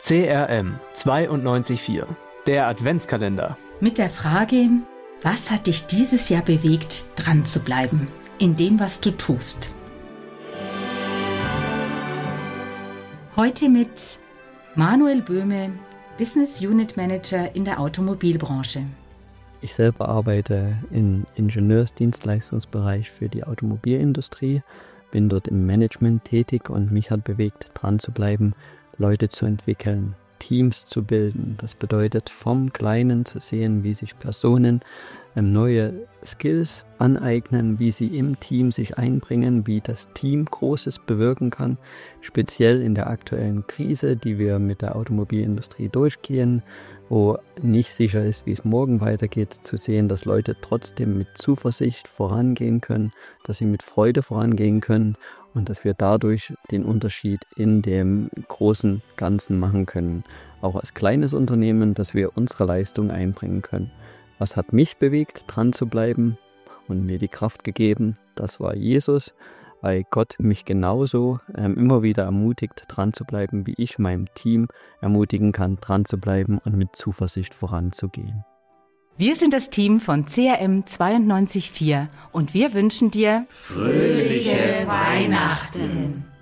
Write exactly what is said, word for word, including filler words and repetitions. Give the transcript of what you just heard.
C R M zweiundneunzig Komma vier, der Adventskalender. Mit der Frage, was hat dich dieses Jahr bewegt, dran zu bleiben, in dem, was du tust? Heute mit Manuel Böhme, Business Unit Manager in der Automobilbranche. Ich selber arbeite im Ingenieursdienstleistungsbereich für die Automobilindustrie, bin dort im Management tätig und mich hat bewegt, dran zu bleiben, Leute zu entwickeln, Teams zu bilden. Das bedeutet, vom Kleinen zu sehen, wie sich Personen ähm, neue Skills aneignen, wie sie im Team sich einbringen, wie das Team Großes bewirken kann, speziell in der aktuellen Krise, die wir mit der Automobilindustrie durchgehen, wo nicht sicher ist, wie es morgen weitergeht, zu sehen, dass Leute trotzdem mit Zuversicht vorangehen können, dass sie mit Freude vorangehen können und dass wir dadurch den Unterschied in dem großen Ganzen machen können. Auch als kleines Unternehmen, dass wir unsere Leistung einbringen können. Was hat mich bewegt, dran zu bleiben und mir die Kraft gegeben? Das war Jesus, weil Gott mich genauso ähm, immer wieder ermutigt, dran zu bleiben, wie ich meinem Team ermutigen kann, dran zu bleiben und mit Zuversicht voranzugehen. Wir sind das Team von C R M zweiundneunzig Komma vier und wir wünschen dir fröhliche Weihnachten.